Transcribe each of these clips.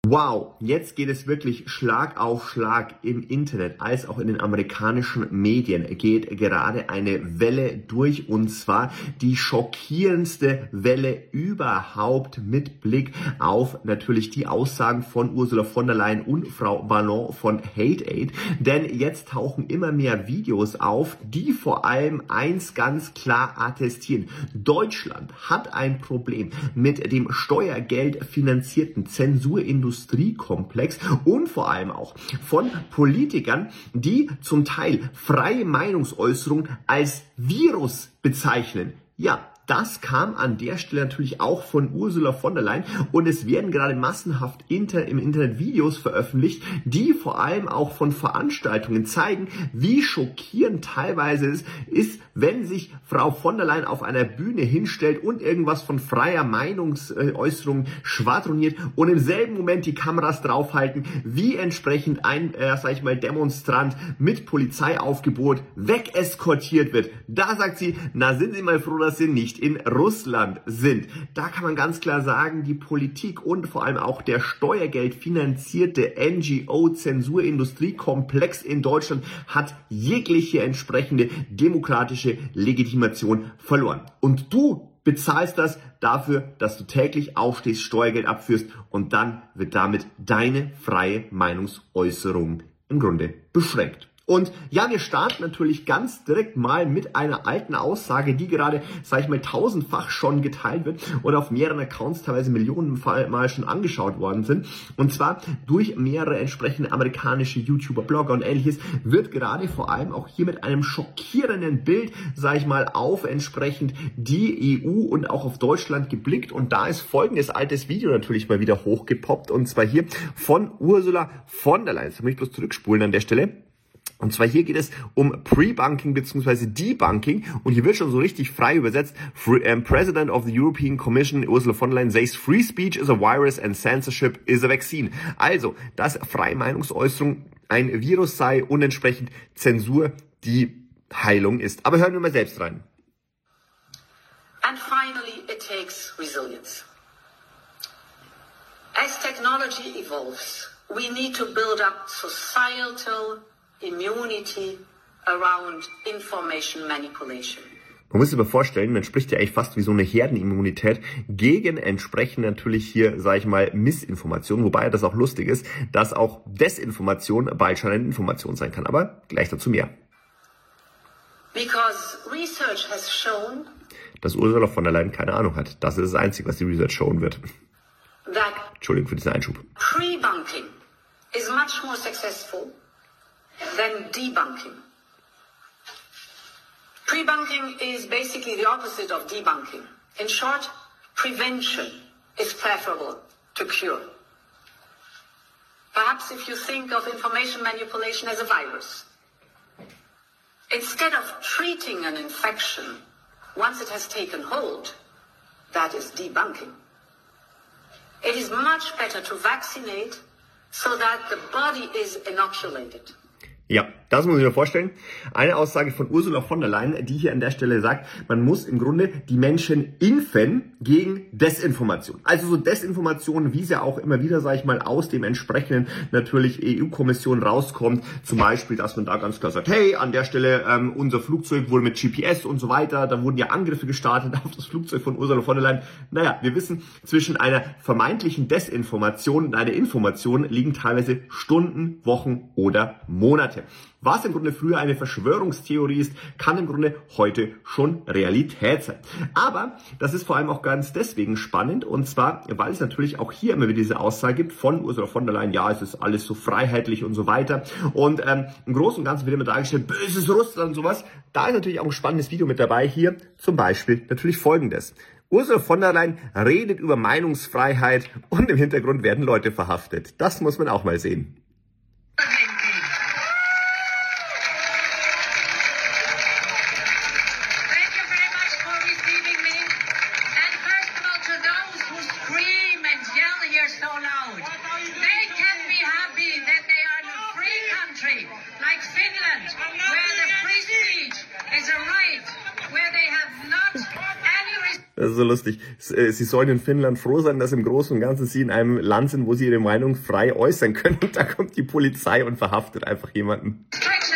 Wow, jetzt geht es wirklich Schlag auf Schlag im Internet als auch in den amerikanischen Medien geht gerade eine Welle durch, und zwar die schockierendste Welle überhaupt mit Blick auf natürlich die Aussagen von Ursula von der Leyen und Frau Ballon von HateAid. Denn jetzt tauchen immer mehr Videos auf, die vor allem eins ganz klar attestieren: Deutschland hat ein Problem mit dem Steuergeld finanzierten Zensurindustriekomplex und vor allem auch von Politikern, die zum Teil freie Meinungsäußerung als Virus bezeichnen. Ja, das kam an der Stelle natürlich auch von Ursula von der Leyen, und es werden gerade massenhaft im Internet Videos veröffentlicht, die vor allem auch von Veranstaltungen zeigen, wie schockierend teilweise es ist, wenn sich Frau von der Leyen auf einer Bühne hinstellt und irgendwas von freier Meinungsäußerung schwadroniert und im selben Moment die Kameras draufhalten, wie entsprechend ein, Demonstrant mit Polizeiaufgebot wegeskortiert wird. Da sagt sie, na, sind Sie mal froh, dass Sie nicht in Russland sind. Da kann man ganz klar sagen, die Politik und vor allem auch der steuergeldfinanzierte NGO-Zensurindustriekomplex in Deutschland hat jegliche entsprechende demokratische Legitimation verloren. Und du bezahlst das dafür, dass du täglich aufstehst, Steuergeld abführst, und dann wird damit deine freie Meinungsäußerung im Grunde beschränkt. Und ja, wir starten natürlich ganz direkt mal mit einer alten Aussage, die gerade, tausendfach schon geteilt wird und auf mehreren Accounts teilweise Millionenmal schon angeschaut worden sind. Und zwar durch mehrere entsprechende amerikanische YouTuber, Blogger und ähnliches wird gerade vor allem auch hier mit einem schockierenden Bild, auf entsprechend die EU und auch auf Deutschland geblickt. Und da ist folgendes altes Video natürlich mal wieder hochgepoppt, und zwar hier von Ursula von der Leyen. Jetzt muss ich bloß zurückspulen an der Stelle. Und zwar hier geht es um Pre-Bunking bzw. Debunking, und hier wird schon so richtig frei übersetzt. President of the European Commission Ursula von der Leyen says free speech is a virus and censorship is a vaccine. Also, dass freie Meinungsäußerung ein Virus sei und entsprechend Zensur die Heilung ist. Aber hören wir mal selbst rein. And finally, it takes resilience. As technology evolves, we need to build up societal immunity around information manipulation. Man muss sich aber vorstellen, man spricht ja eigentlich fast wie so eine Herdenimmunität gegen entsprechend natürlich hier, Missinformation, wobei das auch lustig ist, dass auch Desinformation bald schon eine Information sein kann, aber gleich dazu mehr. Because research has shown, dass Ursula von der Leyen keine Ahnung hat. Das ist das Einzige, was die Research showen wird. Entschuldigung für diesen Einschub. Pre-bunking is much more successful than debunking. Pre-bunking is basically the opposite of debunking. In short, prevention is preferable to cure. Perhaps if you think of information manipulation as a virus, instead of treating an infection once it has taken hold, that is debunking. It is much better to vaccinate so that the body is inoculated. Ja, das muss ich mir vorstellen. Eine Aussage von Ursula von der Leyen, die hier an der Stelle sagt, man muss im Grunde die Menschen impfen gegen Desinformation. Also so Desinformation, wie sie auch immer wieder, aus dem entsprechenden natürlich EU-Kommission rauskommt. Zum Beispiel, dass man da ganz klar sagt, hey, an der Stelle, unser Flugzeug wurde mit GPS und so weiter. Da wurden ja Angriffe gestartet auf das Flugzeug von Ursula von der Leyen. Naja, wir wissen, zwischen einer vermeintlichen Desinformation und einer Information liegen teilweise Stunden, Wochen oder Monate. Was im Grunde früher eine Verschwörungstheorie ist, kann im Grunde heute schon Realität sein. Aber das ist vor allem auch ganz deswegen spannend, und zwar, weil es natürlich auch hier immer wieder diese Aussage gibt von Ursula von der Leyen, ja, es ist alles so freiheitlich und so weiter. Und im Großen und Ganzen wird immer dargestellt, böses Russland und sowas. Da ist natürlich auch ein spannendes Video mit dabei. Hier zum Beispiel natürlich folgendes. Ursula von der Leyen redet über Meinungsfreiheit und im Hintergrund werden Leute verhaftet. Das muss man auch mal sehen. Das ist so lustig. Sie sollen in Finnland froh sein, dass im Großen und Ganzen sie in einem Land sind, wo sie ihre Meinung frei äußern können. Und da kommt die Polizei und verhaftet einfach jemanden.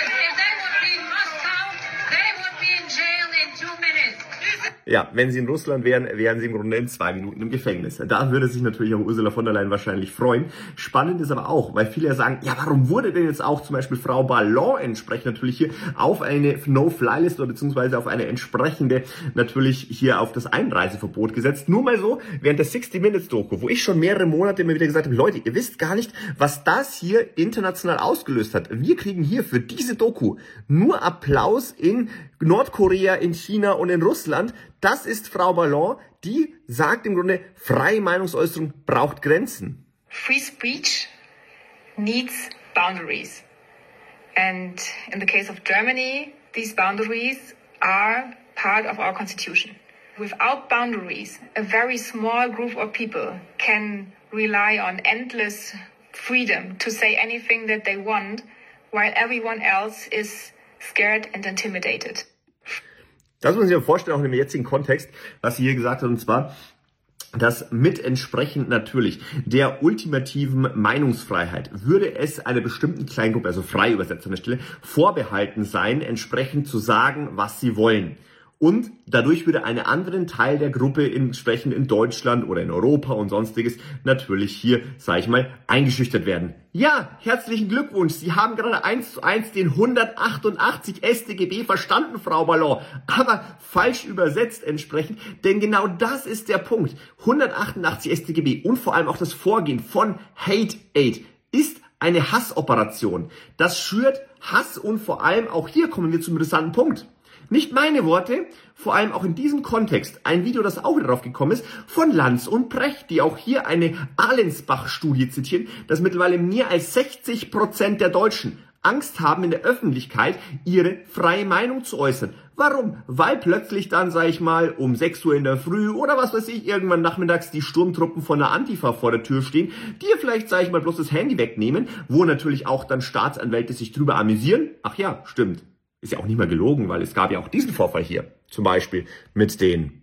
Ja, wenn sie in Russland wären, wären sie im Grunde in 2 Minuten im Gefängnis. Da würde sich natürlich auch Ursula von der Leyen wahrscheinlich freuen. Spannend ist aber auch, weil viele ja sagen, ja, warum wurde denn jetzt auch zum Beispiel Frau Ballon entsprechend natürlich hier auf eine No-Fly-Liste oder beziehungsweise auf eine entsprechende natürlich hier auf das Einreiseverbot gesetzt. Nur mal so, während der 60-Minutes-Doku, wo ich schon mehrere Monate immer wieder gesagt habe, Leute, ihr wisst gar nicht, was das hier international ausgelöst hat. Wir kriegen hier für diese Doku nur Applaus in Nordkorea, in China und in Russland. Das ist Frau Ballon, die sagt im Grunde, freie Meinungsäußerung braucht Grenzen. Free speech needs boundaries. And in the case of Germany, these boundaries are part of our constitution. Without boundaries, a very small group of people can rely on endless freedom to say anything that they want, while everyone else is scared and intimidated. Das muss man sich ja vorstellen, auch in dem jetzigen Kontext, was sie hier gesagt hat, und zwar, dass mit entsprechend natürlich der ultimativen Meinungsfreiheit würde es einer bestimmten Kleingruppe, also frei übersetzt an der Stelle, vorbehalten sein, entsprechend zu sagen, was sie wollen. Und dadurch würde einen anderen Teil der Gruppe entsprechend in Deutschland oder in Europa und sonstiges natürlich hier, sage ich mal, eingeschüchtert werden. Ja, herzlichen Glückwunsch. Sie haben gerade 1:1 den 188 StGB verstanden, Frau Ballon. Aber falsch übersetzt entsprechend, denn genau das ist der Punkt. 188 StGB und vor allem auch das Vorgehen von Hate Aid ist eine Hassoperation. Das schürt Hass und vor allem auch hier kommen wir zum interessanten Punkt. Nicht meine Worte, vor allem auch in diesem Kontext, ein Video, das auch wieder drauf gekommen ist, von Lanz und Precht, die auch hier eine Allensbach-Studie zitieren, dass mittlerweile mehr als 60% der Deutschen Angst haben, in der Öffentlichkeit ihre freie Meinung zu äußern. Warum? Weil plötzlich dann, sag ich mal, um 6 Uhr in der Früh oder was weiß ich, irgendwann nachmittags die Sturmtruppen von der Antifa vor der Tür stehen, die vielleicht, sag ich mal, bloß das Handy wegnehmen, wo natürlich auch dann Staatsanwälte sich drüber amüsieren. Ach ja, stimmt. Ist ja auch nicht mehr gelogen, weil es gab ja auch diesen Vorfall hier. Zum Beispiel mit den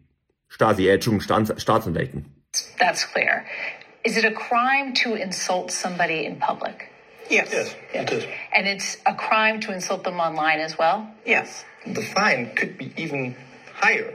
Staatsanwälten. That's clear. Is it a crime to insult somebody in public? Yes. Yes, it is. And it's a crime to insult them online as well? Yes. The fine could be even higher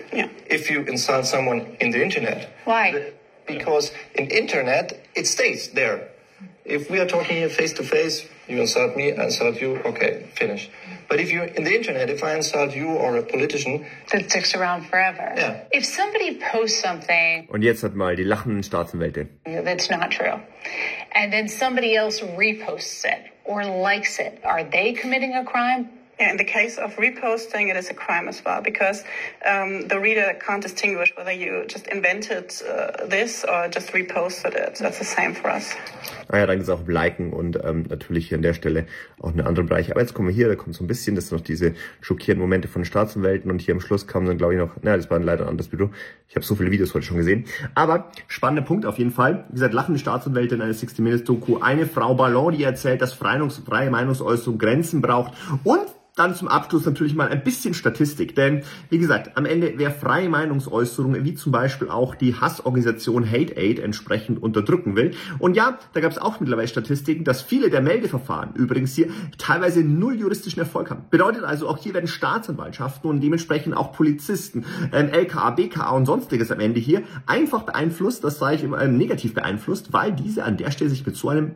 if you insult someone in the internet. Why? Because in internet, it stays there. If we are talking here face to face, you insult me, I insult you, okay, finish. But if you're in the internet, if I insult you or a politician, that sticks around forever. Yeah. If somebody posts something, und jetzt hat mal die lachenden Staatsanwälte, that's not true, and then somebody else reposts it or likes it, are they committing a crime? Yeah, in the case of reposting, it is a crime as well, because the reader can't distinguish whether you just invented this or just reposted it. That's the same for us. Ah ja, dann gibt es auch Liken und natürlich hier an der Stelle auch einen anderen Bereich. Aber jetzt kommen wir hier, da kommt so ein bisschen, das sind noch diese schockierenden Momente von Staatsanwälten und hier am Schluss kam dann, glaube ich, noch, das war leider ein anderes Video. Ich habe so viele Videos heute schon gesehen. Aber spannender Punkt auf jeden Fall. Wie gesagt, lachende Staatsanwälte in einer 60-Minutes-Doku. Eine Frau Ballon, die erzählt, dass freie Meinungsäußerung Grenzen braucht und dann zum Abschluss natürlich mal ein bisschen Statistik, denn wie gesagt, am Ende, wer freie Meinungsäußerung, wie zum Beispiel auch die Hassorganisation Hate Aid entsprechend unterdrücken will. Und ja, da gab es auch mittlerweile Statistiken, dass viele der Meldeverfahren übrigens hier teilweise 0 juristischen Erfolg haben. Bedeutet also, auch hier werden Staatsanwaltschaften und dementsprechend auch Polizisten, LKA, BKA und sonstiges am Ende hier einfach beeinflusst, das sage ich immer negativ beeinflusst, weil diese an der Stelle sich mit so einem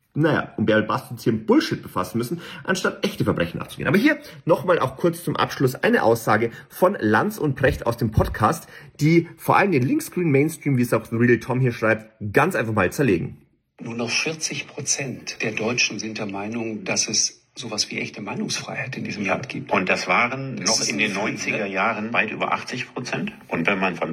um Bärbel Bastos hier Bullshit befassen müssen, anstatt echte Verbrechen nachzugehen. Aber hier nochmal auch kurz zum Abschluss eine Aussage von Lanz und Precht aus dem Podcast, die vor allem den Linkscreen Mainstream, wie es auch Real Tom hier schreibt, ganz einfach mal zerlegen. Nur noch 40% der Deutschen sind der Meinung, dass es sowas wie echte Meinungsfreiheit in diesem Land gibt. Und das waren noch in den 90er Jahren weit über 80%. Und wenn man von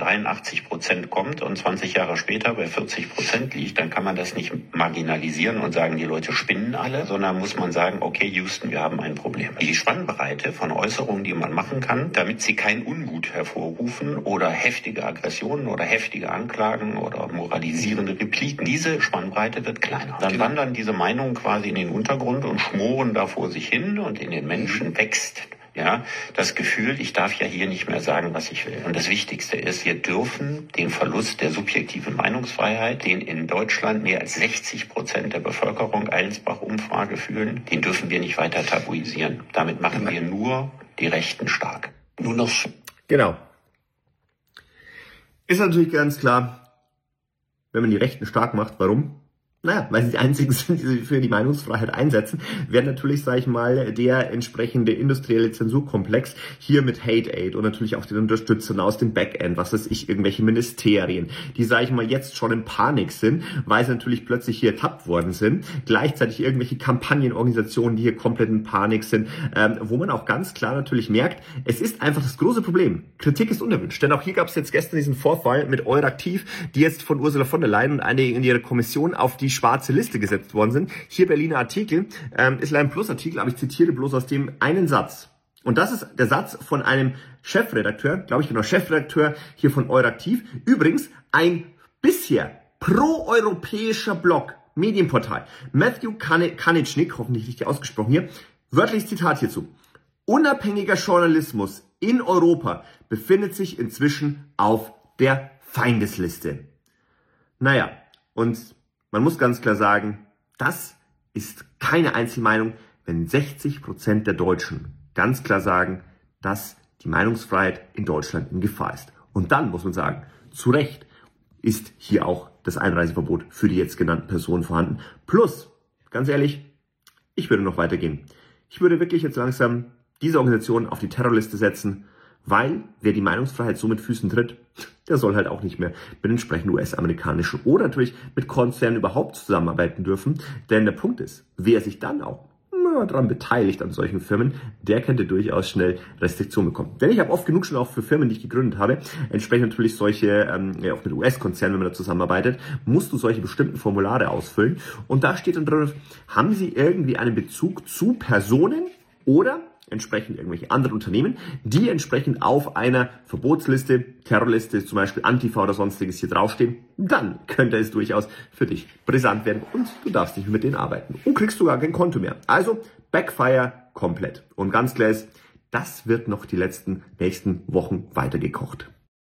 83% kommt und 20 Jahre später bei 40% liegt, dann kann man das nicht marginalisieren und sagen, die Leute spinnen alle, sondern muss man sagen, okay, Houston, wir haben ein Problem. Die Spannbreite von Äußerungen, die man machen kann, damit sie kein Ungut hervorrufen oder heftige Aggressionen oder heftige Anklagen oder moralisierende Repliken, diese Spannbreite wird kleiner. Dann wandern diese Meinungen quasi in den Untergrund und schmoren da vor sich hin und in den Menschen wächst Ja, das Gefühl, ich darf ja hier nicht mehr sagen, was ich will. Und das Wichtigste ist, wir dürfen den Verlust der subjektiven Meinungsfreiheit, den in Deutschland mehr als 60% der Bevölkerung Allensbach-Umfrage fühlen, den dürfen wir nicht weiter tabuisieren. Damit machen wir nur die Rechten stark. Nur noch. Genau. Ist natürlich ganz klar, wenn man die Rechten stark macht, warum? Naja, weil sie die einzigen sind, die sich für die Meinungsfreiheit einsetzen, wäre natürlich, sage ich mal, der entsprechende industrielle Zensurkomplex hier mit Hate Aid und natürlich auch den Unterstützern aus dem Backend, was weiß ich, irgendwelche Ministerien, die, sage ich mal, jetzt schon in Panik sind, weil sie natürlich plötzlich hier ertappt worden sind. Gleichzeitig irgendwelche Kampagnenorganisationen, die hier komplett in Panik sind, wo man auch ganz klar natürlich merkt, es ist einfach das große Problem. Kritik ist unerwünscht. Denn auch hier gab es jetzt gestern diesen Vorfall mit Euraktiv, die jetzt von Ursula von der Leyen und einige in ihrer Kommission auf die schwarze Liste gesetzt worden sind. Hier Berliner Artikel, ist leider ein Plus-Artikel, aber ich zitiere bloß aus dem einen Satz. Und das ist der Satz von einem Chefredakteur, glaube ich genau, Chefredakteur hier von Euraktiv. Übrigens ein bisher proeuropäischer Blog, Medienportal. Matthew Kanitschnik, hoffentlich richtig ausgesprochen hier, wörtliches Zitat hierzu. Unabhängiger Journalismus in Europa befindet sich inzwischen auf der Feindesliste. Naja, und man muss ganz klar sagen, das ist keine Einzelmeinung, wenn 60% der Deutschen ganz klar sagen, dass die Meinungsfreiheit in Deutschland in Gefahr ist. Und dann muss man sagen, zu Recht ist hier auch das Einreiseverbot für die jetzt genannten Personen vorhanden. Plus, ganz ehrlich, ich würde noch weitergehen. Ich würde wirklich jetzt langsam diese Organisation auf die Terrorliste setzen, weil wer die Meinungsfreiheit so mit Füßen tritt, der soll halt auch nicht mehr mit entsprechenden US-amerikanischen oder natürlich mit Konzernen überhaupt zusammenarbeiten dürfen. Denn der Punkt ist, wer sich dann auch daran beteiligt an solchen Firmen, der könnte durchaus schnell Restriktionen bekommen. Denn ich habe oft genug schon auch für Firmen, die ich gegründet habe, entsprechend natürlich solche, auch mit US-Konzernen, wenn man da zusammenarbeitet, musst du solche bestimmten Formulare ausfüllen. Und da steht dann drin, haben sie irgendwie einen Bezug zu Personen oder entsprechend irgendwelche anderen Unternehmen, die entsprechend auf einer Verbotsliste, Terrorliste, zum Beispiel Antifa oder sonstiges hier draufstehen, dann könnte es durchaus für dich brisant werden und du darfst nicht mehr mit denen arbeiten. Und kriegst du gar kein Konto mehr. Also Backfire komplett. Und ganz klar ist, das wird noch die nächsten Wochen weitergekocht.